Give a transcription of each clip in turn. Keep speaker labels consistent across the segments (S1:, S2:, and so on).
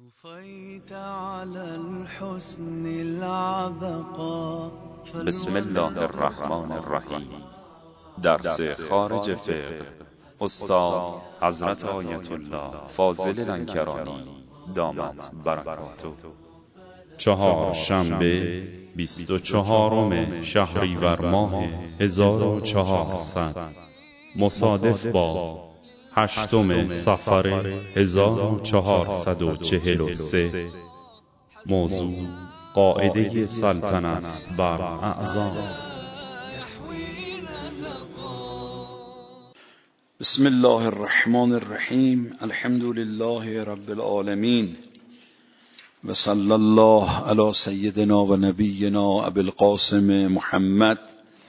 S1: بسم الله الرحمن الرحیم. درس خارج فقه استاد حضرت آیت الله فاضل لنکرانی دامت برکاته.
S2: چهارشنبه 24 شهریور ماه 1400 مصادف با 8 صفر 1443. موضوع قاعده سلطنت بر اعضا.
S3: بسم الله الرحمن الرحیم. الحمد لله رب العالمین و صلی الله علی سیدنا و نبینا ابی القاسم محمد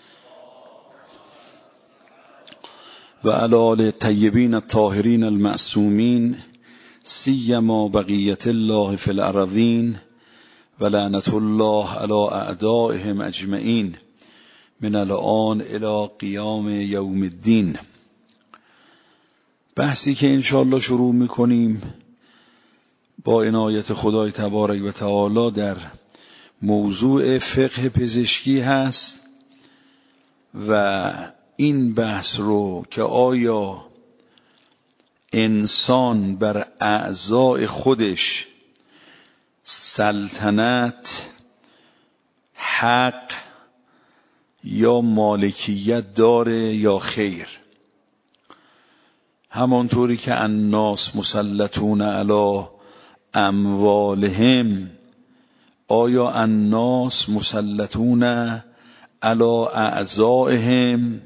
S3: و علی آل الطیبین الطاهرین المعصومین سیما بقیت الله فی الارضین و لعنت الله علی اعدائهم اجمعین من الآن الی قیام یوم الدین. بحثی که انشاءالله شروع میکنیم با عنایت خدای تبارک و تعالی در موضوع فقه پزشکی هست و این بحث رو که آیا انسان بر اعضاء خودش سلطنت، حق یا مالکیت داره یا خیر. همانطوری که الناس مسلطون علی اموالهم، آیا الناس مسلطون علی اعضائهم؟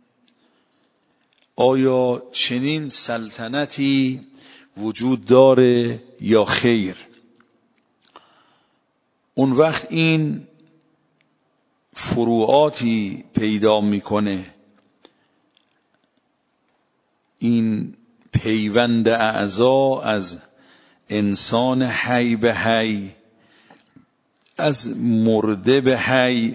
S3: آیا چنین سلطنتی وجود داره یا خیر؟ اون وقت این فروعاتی پیدا میکنه، این پیوند اعضا از انسان حی به حی، از مرده به حی،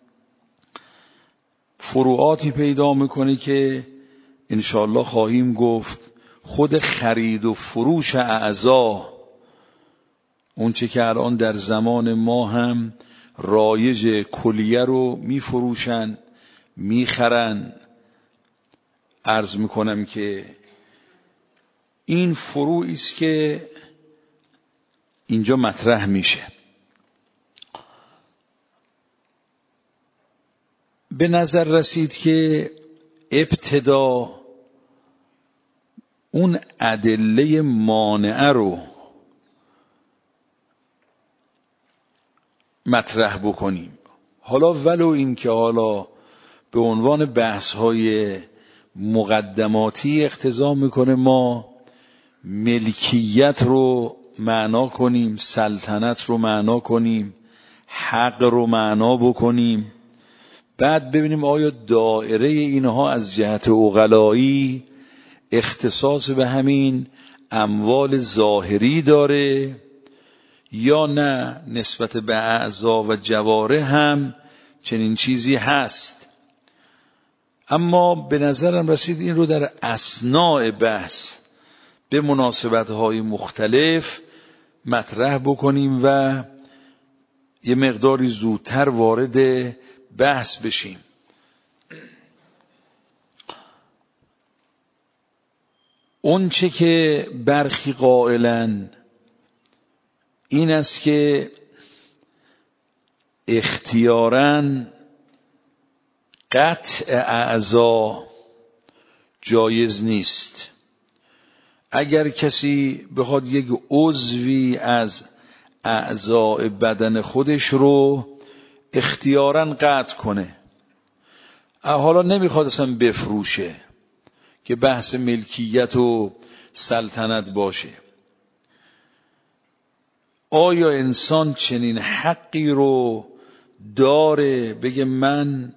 S3: فروعاتی پیدا میکنه که انشاءالله خواهیم گفت خود خرید و فروش اعضا، اون چه که الان در زمان ما هم رایج کلیه رو میفروشن میخرن، عرض میکنم که این فروعی است که اینجا مطرح میشه. به نظر رسید که ابتدا اون ادله مانعه رو مطرح بکنیم. حالا ولو این که حالا به عنوان بحث‌های مقدماتی اقتضا میکنه ما ملکیت رو معنا کنیم، سلطنت رو معنا کنیم، حق رو معنا بکنیم، بعد ببینیم آیا دائره اینها از جهت عقلایی اختصاص به همین اموال ظاهری داره یا نه نسبت به اعضا و جوارح هم چنین چیزی هست. اما به نظرم رسید این رو در اثناء بحث به مناسبت‌های مختلف مطرح بکنیم و یه مقداری زودتر وارد بحث بشیم. اون چه که برخی قائلن این است که اختیاراً قطع اعضا جایز نیست. اگر کسی بخواد یک عضوی از اعضاء بدن خودش رو اختیاراً قطع کنه، حالا نمیخواد اصلا بفروشه که بحث ملکیت و سلطنت باشه، آیا انسان چنین حقی رو داره بگه من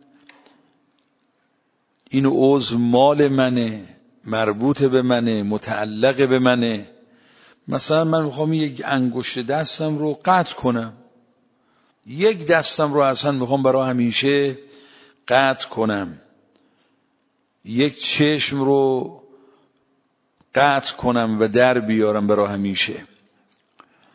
S3: این عضو مال منه، مربوط به منه، متعلق به منه؟ مثلا من میخوام یک انگشت دستم رو قطع کنم، یک دستم رو اصلا میخوام برای همیشه قطع کنم، یک چشم رو قطع کنم و در بیارم برای همیشه.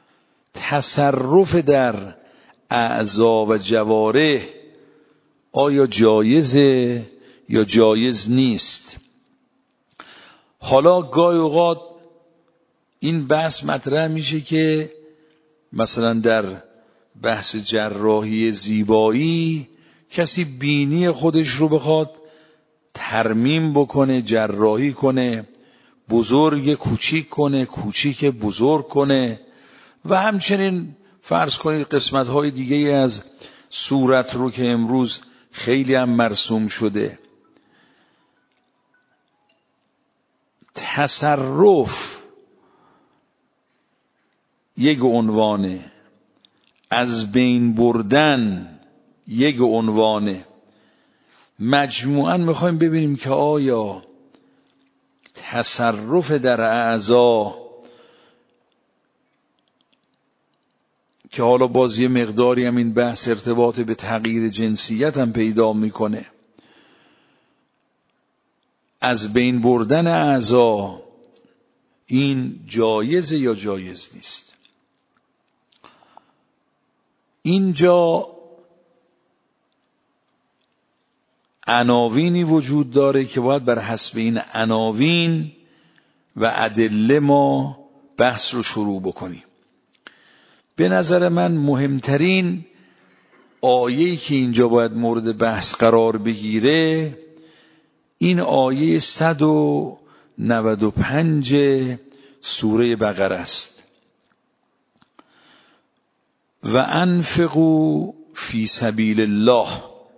S3: تصرف در اعضا و جوارح آیا جایزه یا جایز نیست؟ حالا گاهی اوقات این بحث مطرح میشه که مثلا در بحث جراحی زیبایی کسی بینی خودش رو بخواد ترمیم بکنه، جراحی کنه، بزرگ کوچیک کنه، کوچیک بزرگ کنه و همچنین فرض کنید قسمت‌های دیگه از صورت رو که امروز خیلی هم مرسوم شده. تصرف یک عنوانه، از بین بردن یک عنوانه. مجموعاً میخوایم ببینیم که آیا تصرف در اعضا که حالا باز یه مقداری هم این بحث ارتباط به تغییر جنسیت هم پیدا میکنه، از بین بردن اعضا این جایز یا جایز نیست؟ اینجا عناوینی وجود داره که باید بر حسب این عناوین و ادله ما بحث رو شروع بکنیم. به نظر من مهمترین آیه‌ای که اینجا باید مورد بحث قرار بگیره این آیه 195 سوره بقره است. و انفقوا فی سبیل الله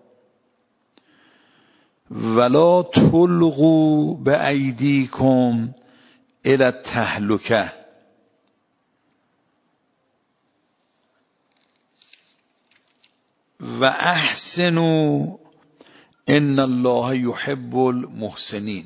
S3: ولا تلقوا بأیدیکم الی التهلکه و احسنوا ان الله یحب المحسنین.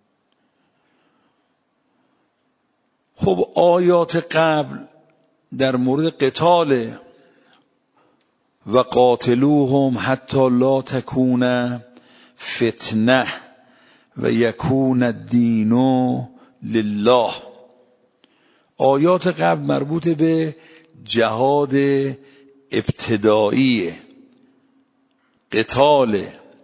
S3: خب آیات قبل در مورد قتال و قاتلوهم حتی لا تکون فتنه و یکون الدین لله. آیات قبل مربوط به جهاد ابتدایی، قتال.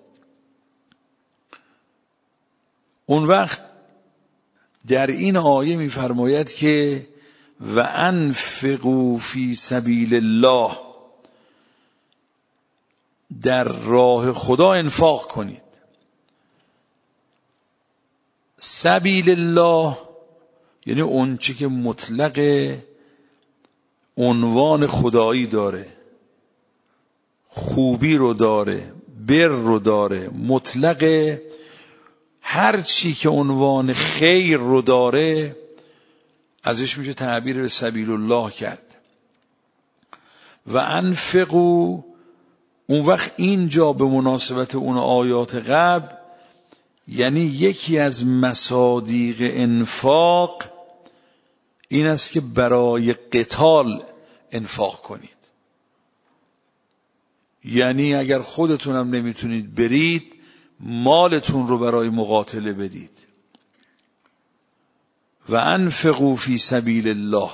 S3: اون وقت در این آیه می‌فرماید که و انفقوا فی سبیل الله، در راه خدا انفاق کنید. سبیل الله یعنی اون چی که مطلق عنوان خدایی داره، خوبی رو داره، بر رو داره، مطلق هر چی که عنوان خیر رو داره ازش میشه تعبیر به سبیل الله کرد. و انفقوا، اون وقت اینجا به مناسبت اون آیات قبل یعنی یکی از مصادیق انفاق این است که برای قتال انفاق کنید. یعنی اگر خودتونم نمیتونید برید مالتون رو برای مقاتله بدید. و انفقوا فی سبیل الله،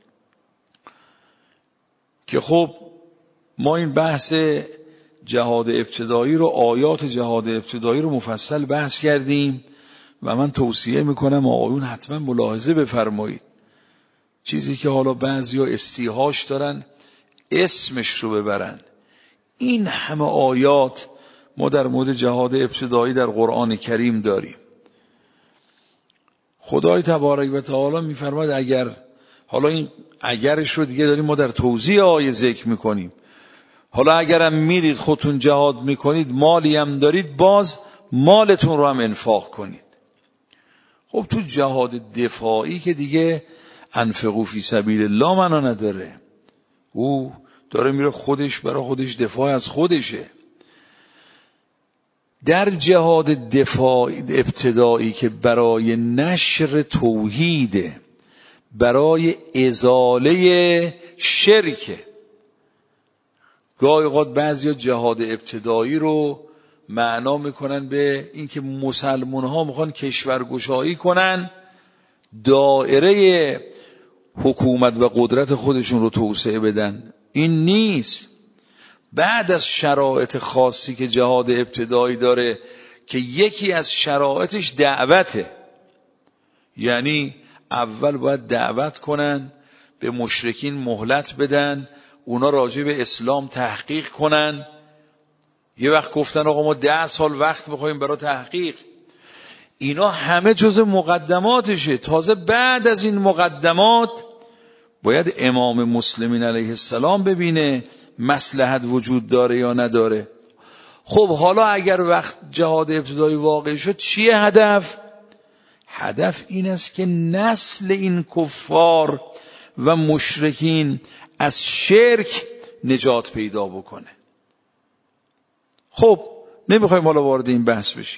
S3: که خب ما این بحث جهاد ابتدایی رو، آیات جهاد ابتدایی رو مفصل بحث کردیم و من توصیه میکنم آقایون حتما ملاحظه بفرمایید. چیزی که حالا بعضیا استیحاش دارن اسمش رو ببرن، این همه آیات ما در مورد جهاد ابتدایی در قرآن کریم داریم. خدای تبارک و تعالی میفرماید اگر، حالا این اگرش رو دیگه داریم ما در توضیح آیه ذکر میکنیم، حالا اگرم میرید خودتون جهاد میکنید مالی هم دارید باز مالتون رو هم انفاق کنید. خب تو جهاد دفاعی که دیگه انفقوا فی سبیل الله معنا نداره، او داره میره خودش برای خودش دفاع از خودشه. در جهاد دفاع ابتدایی که برای نشر توحید، برای ازاله شرک، گاهی اوقات بعضیا جهاد ابتدایی رو معنا میکنن به اینکه مسلمان ها میخوان کشورگشایی کنن، دایره حکومت و قدرت خودشون رو توسعه بدن. این نیست. بعد از شرایط خاصی که جهاد ابتدایی داره که یکی از شرایطش دعوته، یعنی اول باید دعوت کنن، به مشرکین مهلت بدن، اونا راجع به اسلام تحقیق کنن. یه وقت گفتن آقا ما 10 سال وقت بخوایم برای تحقیق. اینا همه جز مقدماتشه. تازه بعد از این مقدمات باید امام مسلمین علیه السلام ببینه مصلحت وجود داره یا نداره. خب حالا اگر وقت جهاد ابتدایی واقع شد چیه هدف؟ هدف این است که نسل این کفار و مشرکین از شرک نجات پیدا بکنه. خب نمیخوایم حالا وارد این بحث بشیم.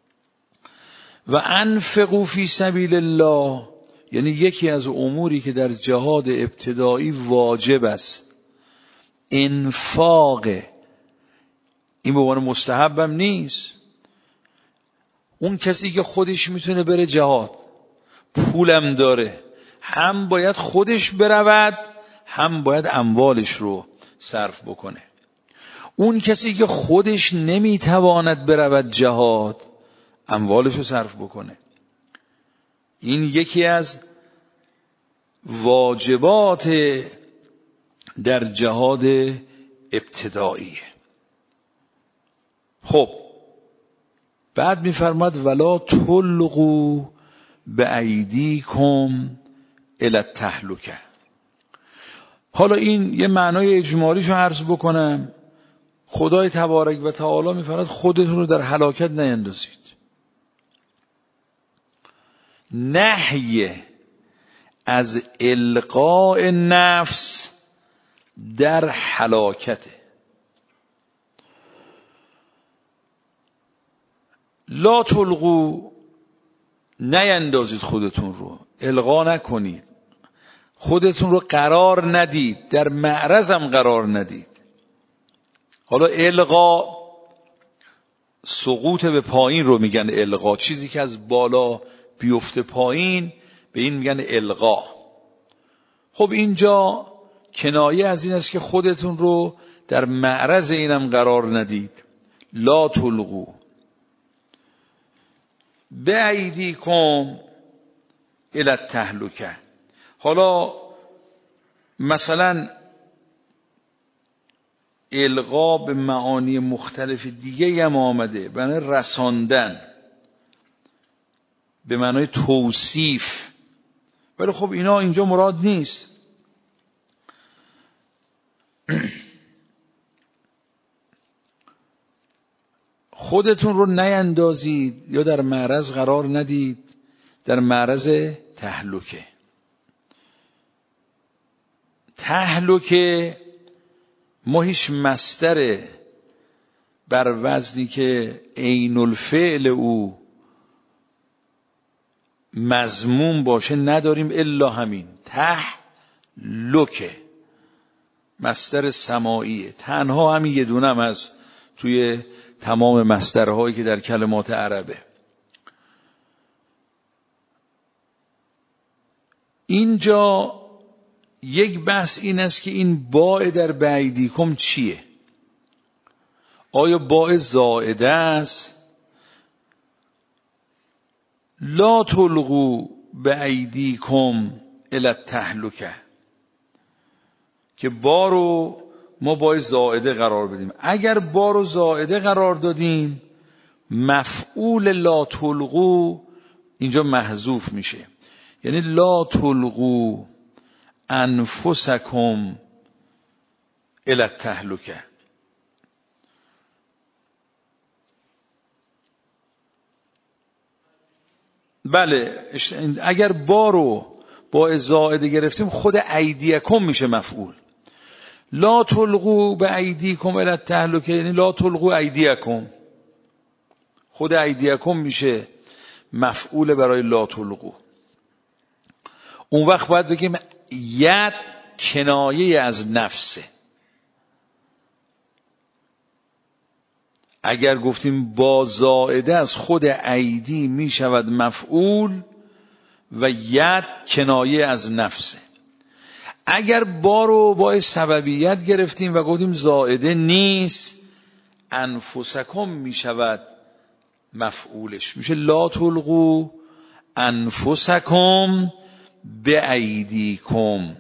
S3: و انفقوا فی سبیل الله، یعنی یکی از اموری که در جهاد ابتدایی واجب است انفاق. این به عنوان مستحبم نیست. اون کسی که خودش میتونه بره جهاد، پولم داره، هم باید خودش برود، هم باید اموالش رو صرف بکنه. اون کسی که خودش نمیتواند برود جهاد، اموالش رو صرف بکنه. این یکی از واجبات در جهاد ابتداییه. خب بعد میفرماد ولا تلقوا بأیدیکم الی التهلکه. حالا این یه معنای اجمالیشو عرض بکنم. خدای تبارک و تعالی میفرماد خودتون رو در هلاکت نیندازید. نهی از القاء نفس در هلاکته. لا تلقوا، نیندازید خودتون رو، القا نکنید، خودتون رو قرار ندید، در معرض هم قرار ندید. حالا القا سقوط به پایین رو میگن القا، چیزی که از بالا بیفته پایین به این میگن القا. خب اینجا کنایه از این است که خودتون رو در معرض اینم قرار ندید. لا تلقوا بأیدیکم الی التهلکه. حالا مثلا القا به معانی مختلف دیگه هم آمده، به معنی رساندن، به معنی توصیف، ولی خب اینا اینجا مراد نیست. خودتون رو نیندازید یا در معرض قرار ندید، در معرض تهلکه. تهلکه ما هیچ مصدر بر وزنی که عین الفعل او مضموم باشه نداریم الا همین تهلکه، مصدر سماعیه. تنها همین یه دونه هم از توی تمام مصدرهایی که در کلمات عربه. اینجا یک بحث این است که این باء در بأیدیکم چیه؟ آیا باء زائده است؟ لا تلقوا بأیدیکم الی التهلکه، که با رو ما باء زائده قرار بدیم. اگر با رو زائده قرار دادیم مفعول لا تلقوا اینجا محذوف میشه، یعنی لا تلقوا انفسکم الی التهلکه. بله، اگر با رو با زائده گرفتیم خود ایدیکم میشه مفعول. لا تلقوا بأیدیکم الی التهلکه یعنی لا تلقوا ایدیکم، خود ایدیکم میشه مفعول برای لا تلقوا. اون وقت باید بگیم ید کنایه از نفسه. اگر گفتیم با زائده از خود ایدی می شود مفعول و ید کنایه از نفسه. اگر با رو با سببیت گرفتیم و گفتیم زائده نیست، انفسکم می شود مفعولش، میشه لا تلقوا انفسکم بایدیکم.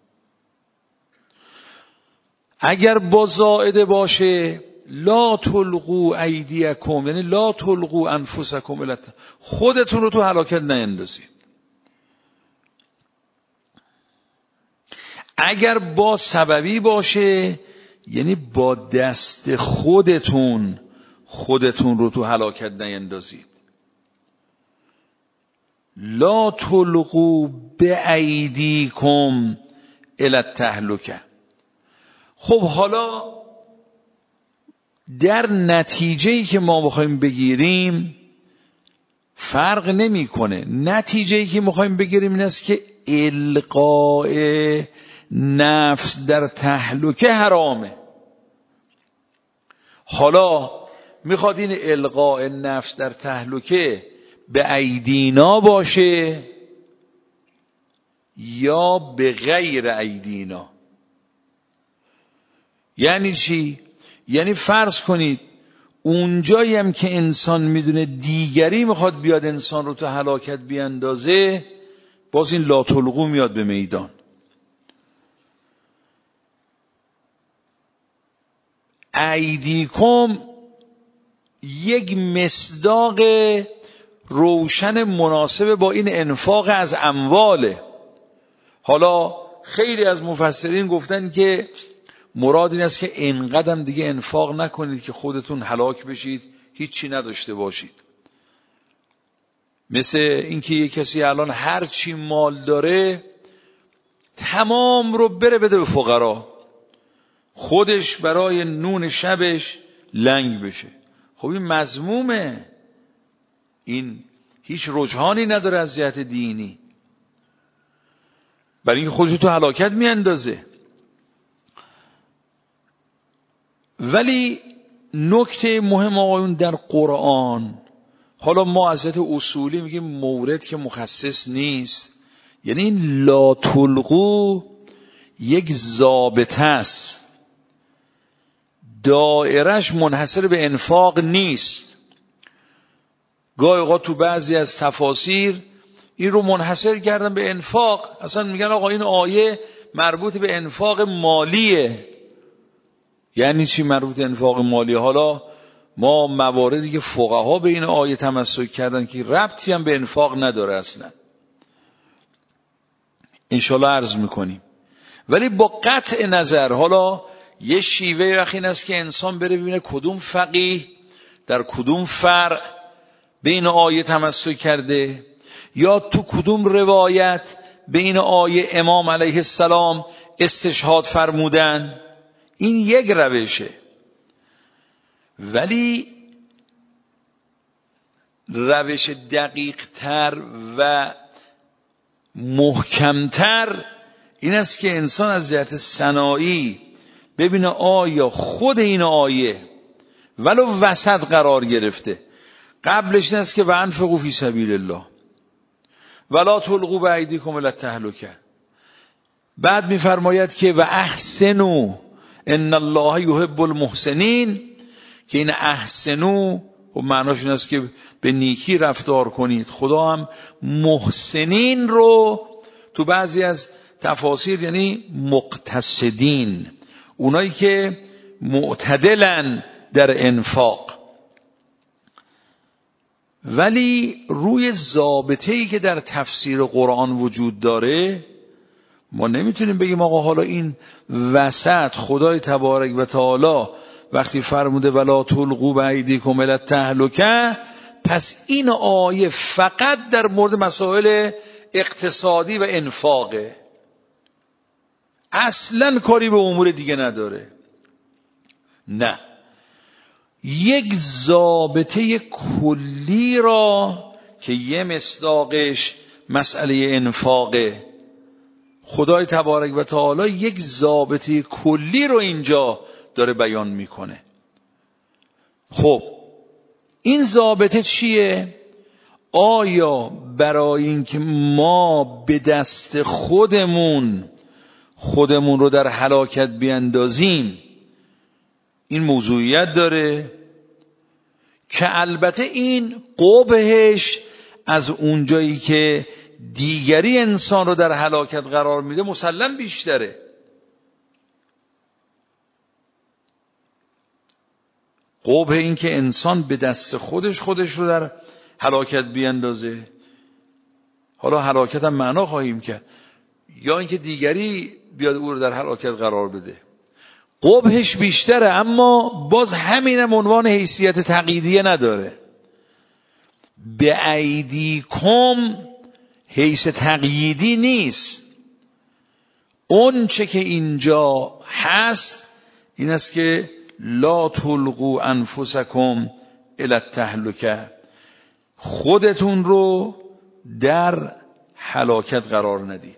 S3: اگر با زائده باشه لا تلقوا ایدیکم، یعنی لا تلقوا انفسکم، خودتون رو تو هلاکت نیندازید. اگر با سببی باشه یعنی با دست خودتون رو تو هلاکت نیندازید. لا تلقوا بایدیکم الی التهلکه. خب حالا در نتیجه‌ای که ما بخوایم بگیریم فرق نمی‌کنه. نتیجه‌ای که می‌خوایم بگیریم این است که القاء نفس در تهلکه حرامه. حالا میخواد این القاء نفس در تهلکه به ایدینا باشه یا به غیر ایدینا. یعنی چی؟ یعنی فرض کنید اونجایی هم که انسان میدونه دیگری میخواد بیاد انسان رو تو هلاکت بیاندازه، باز این لا تلقوا میاد به میدان. ایدیکم یک مصداق روشن مناسب با این انفاق از امواله. حالا خیلی از مفسرین گفتن که مراد این است که اینقدر دیگه انفاق نکنید که خودتون هلاک بشید، هیچی نداشته باشید. مثل اینکه یک کسی الان هر چی مال داره تمام رو بره بده به فقرا، خودش برای نون شبش لنگ بشه. خب این مذمومه، این هیچ رجحانی نداره از جهت دینی، برای اینکه خودشو تو هلاکت میاندازه. ولی نکته مهم آقایون در قرآن، حالا ما از جهت اصولی میگیم مورد که مخصص نیست، یعنی این لا تلقوا یک ضابطه است، دایرش منحصر به انفاق نیست. گاهی اوقات تو بعضی از تفاسیر این رو منحصر کردن به انفاق، اصلا میگن آقا این آیه مربوط به انفاق مالیه. یعنی چی مربوط به انفاق مالی؟ حالا ما مواردی که فقها به این آیه تمسک کردن که ربطی هم به انفاق نداره اصلا انشالله عرض میکنیم. ولی با قطع نظر، حالا یه شیوه وقت این است که انسان بره ببینه کدوم فقیه در کدوم فرع به این آیه تمسک کرده، یا تو کدوم روایت به این آیه امام علیه السلام استشهاد فرمودن. این یک روشه. ولی روش دقیق تر و محکمتر این است که انسان از جهت صناعی ببینه آیا خود این آیه ولو وسط قرار گرفته، قبلش این است که وانفقوا فی سبیل الله ولا تلقوا بایدیکم الی التهلکه، بعد میفرماید که و احسنوا ان الله یحب المحسنین، که این احسنوا و معناش این است که به نیکی رفتار کنید. خدا هم محسنین رو تو بعضی از تفاسیر یعنی مقتصدین، اونایی که معتدلن در انفاق. ولی روی ضابطه‌ای که در تفسیر قرآن وجود داره ما نمیتونیم بگیم آقا حالا این وسط خدای تبارک و تعالی وقتی فرموده ولا تلقوا بایدیکم الی التهلکه، پس این آیه فقط در مورد مسائل اقتصادی و انفاقه، اصلا کاری به امور دیگه نداره. نه، یک ضابطه کلی را که یه مصداقش مسئله انفاقه، خدای تبارک و تعالی یک ضابطه کلی رو اینجا داره بیان میکنه. خب این ضابطه چیه؟ آیا برای اینکه ما به دست خودمون خودمون رو در هلاکت بیندازیم این موضوعیت داره که البته این قبحش از اونجایی که دیگری انسان رو در هلاکت قرار میده مسلم بیشتره. قبح این که انسان به دست خودش رو در هلاکت بیندازه، حالا هلاکت هم معنا خواهیم کرد، یا اینکه دیگری بیاد او رو در هلاکت قرار بده، قبحش بیشتره. اما باز همینم عنوان حیثیت تقییدیه نداره. به ایدیکم حیث تقییدی نیست. اون چه که اینجا هست این است که لا تلقوا انفسکم الی التهلکه، خودتون رو در هلاکت قرار ندید.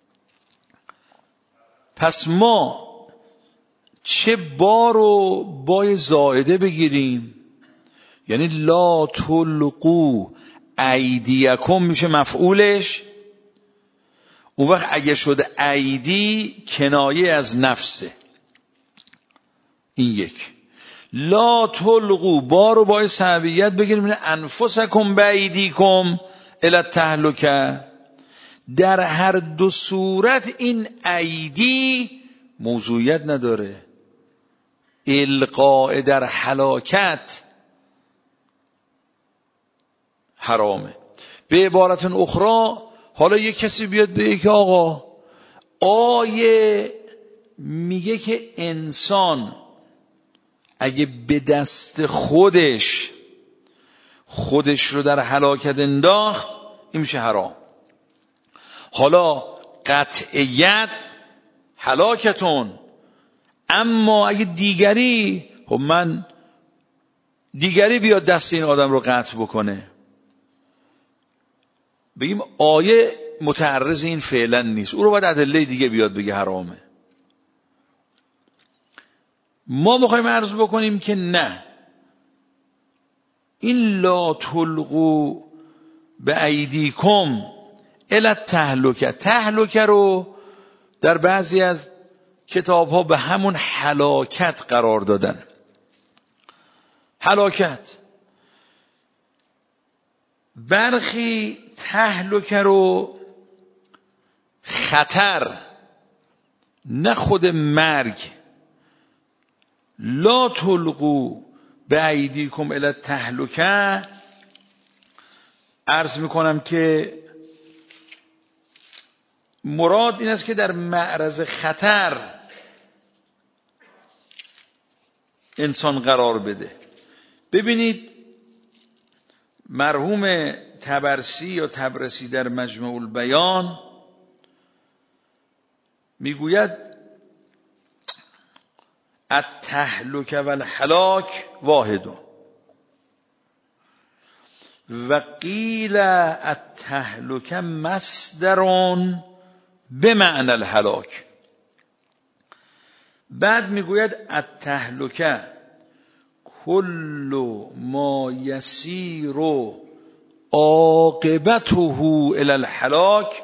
S3: پس ما چه بای زائده بگیریم، یعنی لا تلقوا ایدیکم میشه مفعولش، اون وقت اگه شد ایدی کنایه از نفسه. این یک. لا تلقوا بای سببیت بگیریم این انفسکم بایدیکم الی التهلکه. در هر دو صورت این ایدی موضوعیت نداره. القاء در هلاکت حرامه. به عبارت اخرى حالا یک کسی بیاد بگه که آقا آیه میگه که انسان اگه به دست خودش رو در هلاکت انداخت این میشه حرام. حالا قطعیت هلاکتون، اما اگه دیگری بیاد دست این آدم رو قطع بکنه، بگیم آیه متعرض این فعلا نیست، او رو باید ادله دیگه بیاد بگه حرامه. ما میخوایم عرض بکنیم که نه، این لا تلقوا به ایدیکم الی التهلکه، تهلکه رو در بعضی از کتاب ها به همون هلاکت قرار دادن. هلاکت برخی تهلکه رو خطر، نه خود مرگ، لا تلقوا به ایدیکم الی التهلکه عرض میکنم که مراد این است که در معرض خطر انسان قرار بده. ببینید مرحوم طبرسی یا طبرسی در مجمع البیان میگوید التهلکه و الهلاک واحد و قیل التهلکه مصدر به معنی الهلاک. بعد میگوید التهلکه کل ما یسیر عاقبته الی الهلاک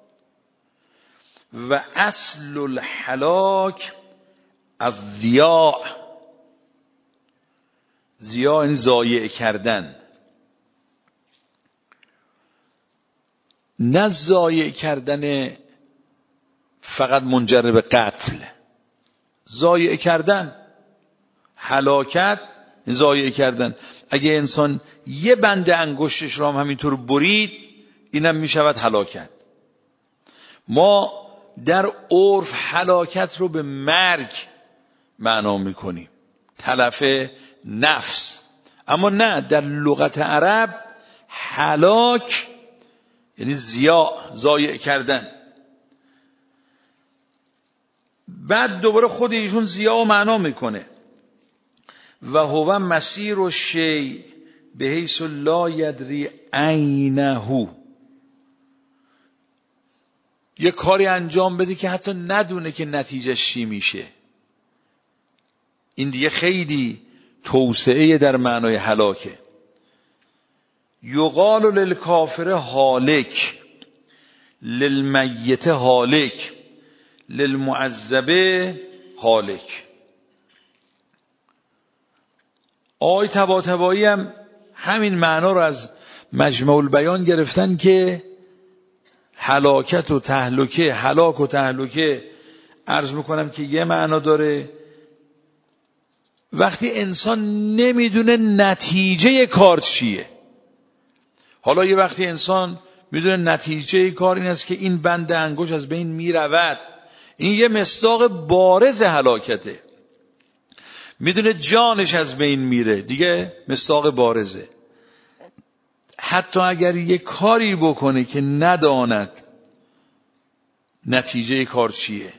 S3: و اصل الهلاک الضیاع. ضیاع یعنی ضایع کردن، نه ضایع کردن فقط منجر به قتل، ضایع کردن. هلاکت ضایع کردن. اگه انسان یه بند انگشتش رو هم همینطور برید اینم میشود هلاکت. ما در عرف هلاکت رو به مرگ معنا میکنیم، تلف نفس، اما نه، در لغت عرب هلاک یعنی ضایع کردن. بعد دوباره خود ایشون ضیاع معنا میکنه و هو مسیر الشیء بحیث لا یدری عینه. یه کاری انجام بده که حتی ندونه که نتیجهش چی میشه. این دیگه خیلی توسعه در معنای هلاکه. یقال للکافر هالک، للمیت هالک، للمعذب هالک. آقای طباطبایی هم همین معنا رو از مجمع البیان گرفتن که هلاکت و تهلکه، هلاک و تهلکه عرض میکنم که یه معنا داره وقتی انسان نمیدونه نتیجه کار چیه. حالا یه وقتی انسان میدونه نتیجه کار این است که این بند انگشت از بین میرود، این یه مصداق بارز هلاکته. میدونه جانش از بین میره، دیگه مصداق بارزه. حتی اگر یه کاری بکنه که نداند نتیجه کار چیه.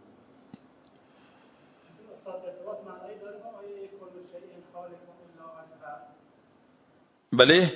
S3: بله؟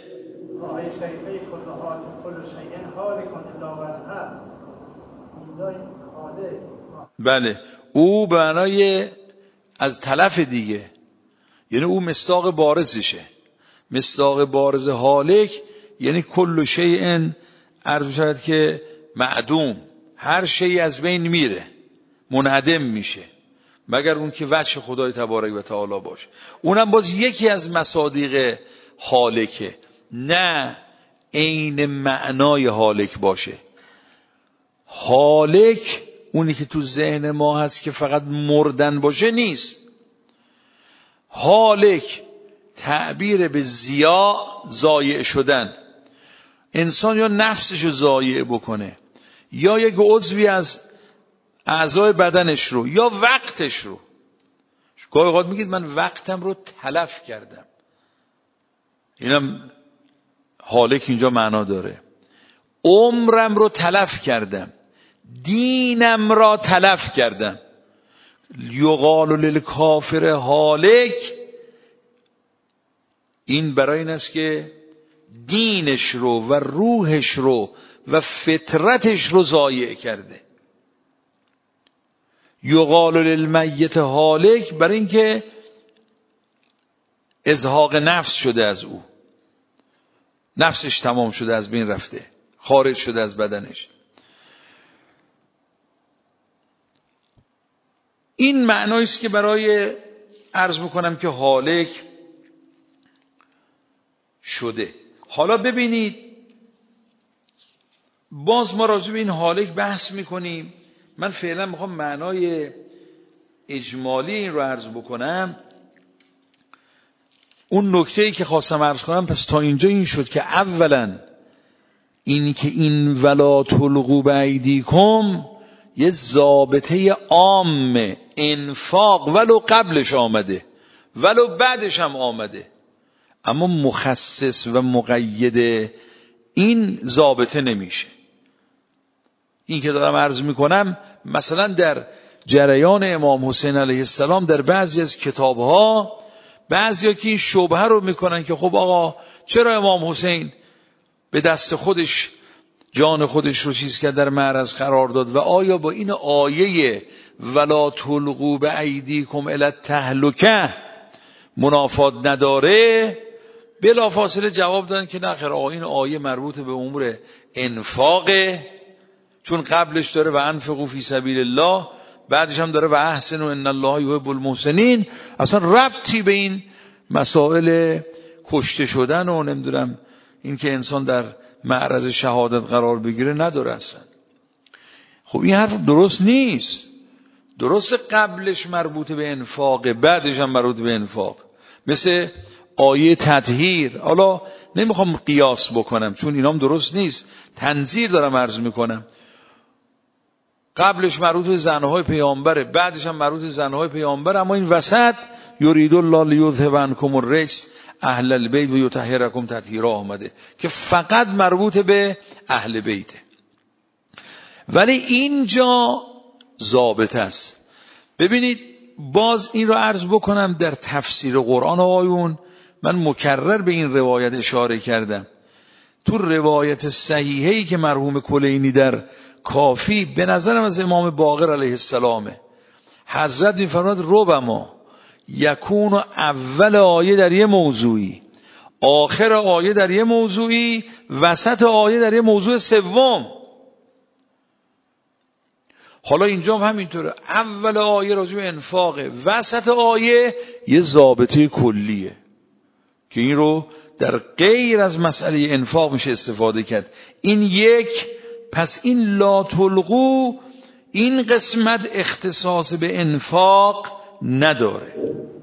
S3: بله، او به معنای از تلف دیگه، یعنی او مصداق بارزشه. مصداق بارز هالک یعنی کل شیء، عرض شود که معدوم، هر شیء از بین میره، منعدم میشه، مگر اون که وجه خدای تبارک و تعالی باشه. اونم باز یکی از مصادیق هالکه، نه عین معنای هالک باشه. هالک اونی که تو ذهن ما هست که فقط مردن باشه نیست. هالک تعبیر به ضایع شدن. انسان یا نفسشو ضایع بکنه، یا یک عضوی از اعضای بدنش رو، یا وقتش رو. گاهی اوقات میگید من وقتم رو تلف کردم، اینم هالک اینجا معنا داره. عمرم رو تلف کردم، دینم را تلف کردم. یقال للکافر هالک، این برای این است که دینش رو و روحش رو و فطرتش رو ضایع کرده. یقال للمیت هالک برای این که ازهاق نفس شده از او، نفسش تمام شده، از بین رفته، خارج شده از بدنش. این معنایی است که برای عرض میکنم که هالک شده. حالا ببینید باز ما راجع به این هالک بحث میکنیم. من فعلا میخوام معنای اجمالی این رو عرض بکنم. اون نکته‌ای که خواستم عرض کنم پس تا اینجا این شد که اولا این که این ولا تلقوا بایدیکم یه ضابطه عام انفاق ولو قبلش آمده ولو بعدش هم آمده، اما مخصص و مقید این ضابطه نمیشه. این که دارم عرض میکنم مثلا در جریان امام حسین علیه السلام در بعضی از کتابها بعضیا که این شبهه رو میکنن که خب آقا چرا امام حسین به دست خودش جان خودش رو چیز کرد، در معرض قرار داد، و آیا با این آیه ولا تلقوا بایدیکم الی التهلکه منافات نداره؟ بلافاصله جواب دادن که نه خیر آقا، این آیه مربوط به امور انفاقه، چون قبلش داره و انفقوا فی سبیل الله، بعدش هم داره و احسنوا ان الله یحب المحسنین. اصلا ربطی به این مسائل کشته شدن و نمیدونم این که انسان در معرض شهادت قرار بگیره نداره اصلا. خب این حرف درست نیست. درست قبلش مربوط به انفاقه، بعدش هم مربوط به انفاق، مثل آیه تطهیر. حالا نمیخوام قیاس بکنم چون اینام درست نیست، تنظیر دارم عرض میکنم. قبلش مربوط به زنهای پیامبره، بعدش هم مربوط به زنهای پیامبر، اما این وسط یرید الله لیذهب عنکم الرجس اهل البیت و یطهرکم تطهیرا آمده که فقط مربوط به اهل بیته. ولی اینجا ضابطه است. ببینید باز این رو عرض بکنم، در تفسیر قرآن آیون من مکرر به این روایت اشاره کردم. تو روایت صحیحه‌ای که مرحوم کلینی در کافی به نظرم از امام باقر علیه السلامه، حضرت می‌فرماد ربما یکون اول آیه در یه موضوعی، آخر آیه در یه موضوعی، وسط آیه در یه موضوع سوم. حالا اینجا هم همینطوره، اول آیه راجع به انفاقه، وسط آیه یه ضابطه کلیه که این رو در غیر از مسئله انفاق میشه استفاده کرد. این یک. پس این لا تلقوا این قسمت اختصاص به انفاق نداره.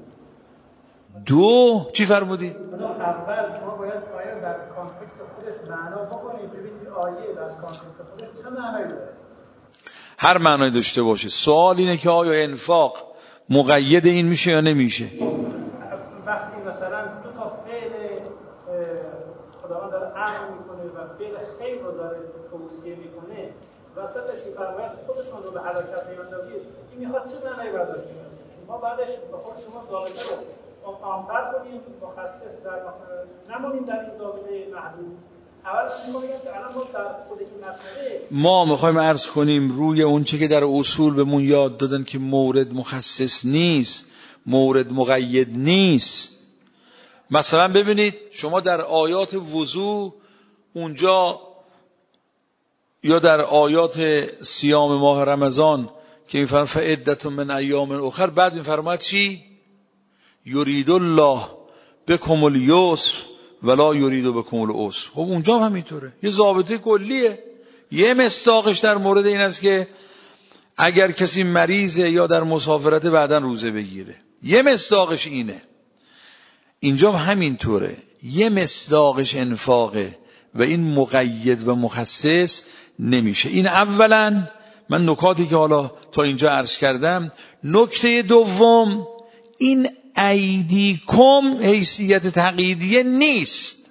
S3: دو چی فرمودید؟
S4: اول شما باید آیه در کانتکست خودش معنا بکنید، ببینید آیه در کانتکست خودش چه معنایی داره.
S3: هر معنایی داشته باشه. سوال اینه که آیا انفاق مقید این میشه یا نمیشه؟
S4: وقتی مثلا دو تا فعل خداوند داره امر میکنه و فعل خیر رو داره توصیه میکنه، وسطش میفرماید خودتون رو به حرکت میاندازید، این میخواد چه معنایی برداشت کنه؟ ما بعدش به خود شما ضابطه رو عام‌تر کنیم، مخصص در نمونیم در این ضابطه محدود. اول میگم که الان ما در خود این مسئله
S3: ما میخوایم عرض کنیم روی اون چه که در اصول بهمون یاد دادن که مورد مخصص نیست، مورد مقید نیست. مثلا ببینید شما در آیات وضو اونجا یا در آیات صیام ماه رمضان که میفرماید فعدة من ایام اخر، بعد میفرماید چی؟ یرید الله بکم الیسر ولا یرید بکم العسر. خب اونجا هم همینطوره، یه ضابطه کلیه. یه مصداقش در مورد این است که اگر کسی مریضه یا در مسافرت بعداً روزه بگیره، یه مصداقش اینه. اینجا هم همینطوره، یه مصداقش انفاقه و این مقید و مخصص نمیشه. این اولا. من نکاتی که حالا تا اینجا عرض کردم. نکته دوم، این ایدیکم حیثیت تقییدیه نیست.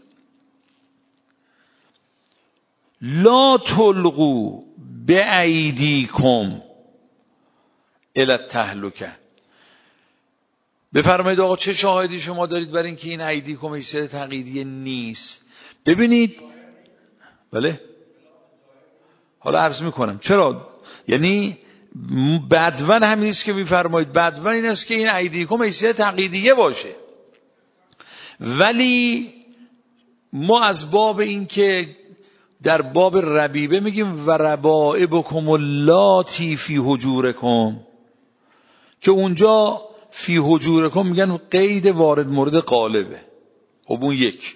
S3: لا تلقوا بایدیکم الی التهلکه. بفرمایید آقا چه شاهدی شما دارید برای اینکه این ایدیکم حیثیت تقییدیه نیست؟ ببینید. بله حالا عرض میکنم چرا. یعنی بدون همین است که میفرمایید، بدون این است که این ایدیکم حیثیت تقییدیه باشه، ولی ما از باب این که در باب ربیبه میگیم و ربائبکم اللاتی فی حجورکم، که اونجا فی حجورکم میگن قید وارد مورد قالبه. خب اون یک.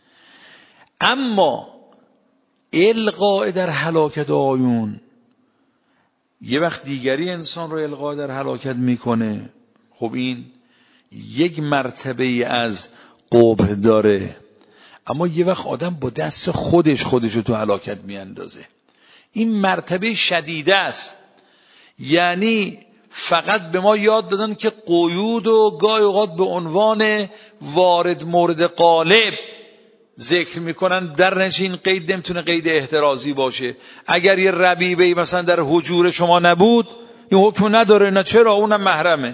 S3: اما القاء در هلاکت آیون یه وقت دیگری انسان رو القاء در هلاکت میکنه. خب این یک مرتبه از قبح داره، اما یه وقت آدم با دست خودش رو تو هلاکت میاندازه. این مرتبه شدیده است. یعنی فقط به ما یاد دادن که قیود و گاهی اوقات به عنوان وارد مورد قالب ذکر میکنن، در نتیجه این قید نمیتونه قید احترازی باشه. اگر یه ربیبه‌ای مثلا در حجور شما نبود این حکم نداره. نه چرا، اونم محرمه.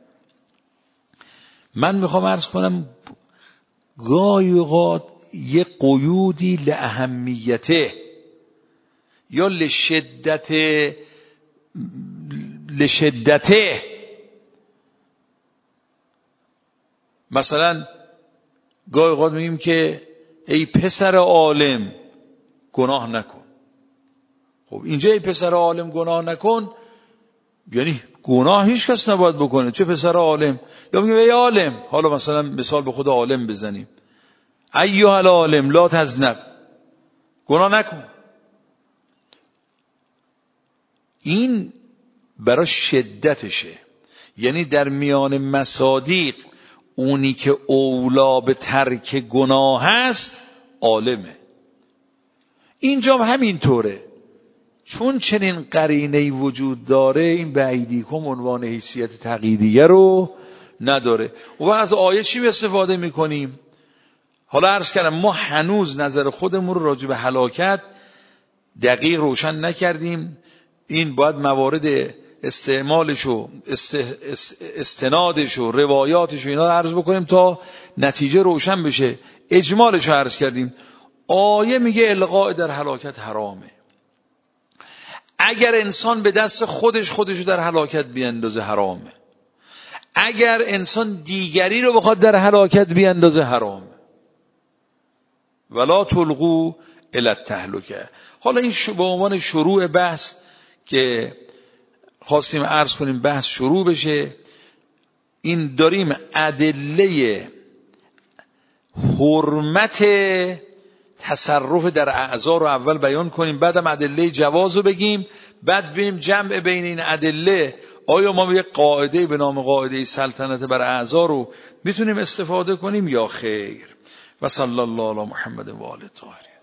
S3: من میخوام عرض کنم گاهی اوقات یه قیودی لاهمیته یا لشدته، مثلا گاهی اوقات میگیم که ای پسر عالم گناه نکن. خب اینجا ای پسر عالم گناه نکن یعنی گناه هیچ کس نباید بکنه، چه پسر عالم. یا میگیم ای عالم، حالا مثلا مثال به خود عالم بزنیم، ایها العالم لا تذنب، گناه نکن. این برای شدتشه. یعنی در میان مصادیق اونی که اولا به ترک گناه هست عالمه. اینجا همینطوره. چون چنین قرینه‌ای وجود داره این به ایدیکم عنوان حیثیت تقییدیه رو نداره. و از آیه چی استفاده میکنیم؟ حالا عرض کردم ما هنوز نظر خودمون رو راجع به هلاکت دقیق روشن نکردیم. این باید موارد استعمالش و استنادش و روایاتش و اینا رو عرض بکنیم تا نتیجه روشن بشه. اجمالش رو عرض کردیم. آیه میگه القاء در هلاکت حرامه. اگر انسان به دست خودش رو در هلاکت بیاندازه حرامه. اگر انسان دیگری رو بخواد در هلاکت بیاندازه حرامه. ولا تلقوا الی التهلکه. حالا این به عنوان شروع بحث که خواستیم عرض کنیم بحث شروع بشه. این داریم ادله حرمت تصرف در اعضا رو اول بیان کنیم، بعدم ادله جواز رو بگیم، بعد بریم جمع بین این ادله. آیا ما یک قاعده به نام قاعده سلطنت بر اعضا رو میتونیم استفاده کنیم یا خیر؟ و صلی الله علی محمد و آله الطاهرین.